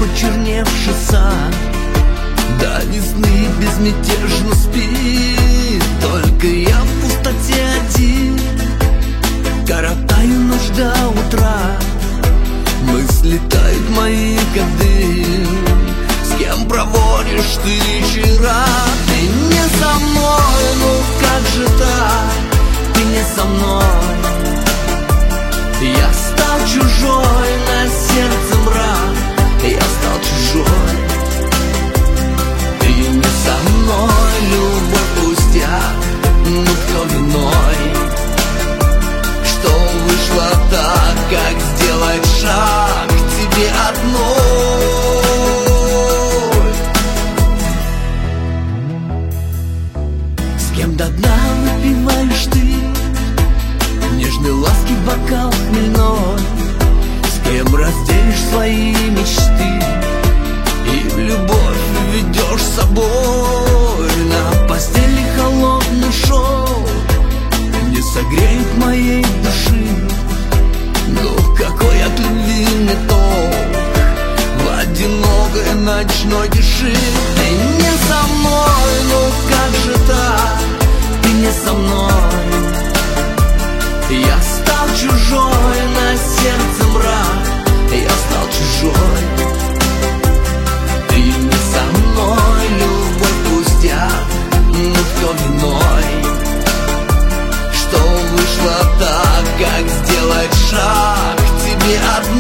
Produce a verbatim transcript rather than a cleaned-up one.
почерневший сад до весны безмятежно спит. Только я в пустоте один, коротаю ночь до утра. Мысли тают мои годы, с кем проводишь ты вечера? Ты не со мной, ну как же так? Ты не со мной. Я стал чужой, на сердце мрак, я стал чужой. Ты не со мной, любовь пустяк, ну кто виной? Что вышло так, как сделать шаг к тебе одной? С кем до дна выпиваешь ты нежной ласки бокал хмельной? С кем разделишь свои мечты и в любовь ведешь с собой? На постели холодный шел не согреет моей души. Ну какой от любви мне толк в одинокой ночной тиши? Ты не со мной, ну как же так? Ты не со мной. Я стал чужой, на сердце мрак, я стал чужой. Ты не со мной, любовь пустяк, ну кто виной? Что вышло так, как сделать шаг к тебе одной?